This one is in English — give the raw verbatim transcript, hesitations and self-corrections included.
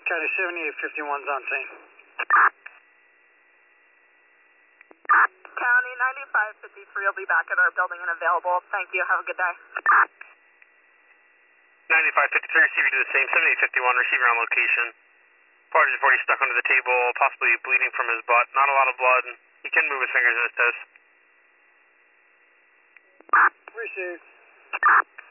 County seventy-eight fifty-one's on scene. County ninety-five fifty-three will be back at our building and available. Thank you. Have a good day. ninety-five fifty-three, receiver to the same, seventy-eight fifty-one, receiver on location. Party is already stuck under the table, possibly bleeding from his butt. Not a lot of blood. He can move his fingers and his toes. Received.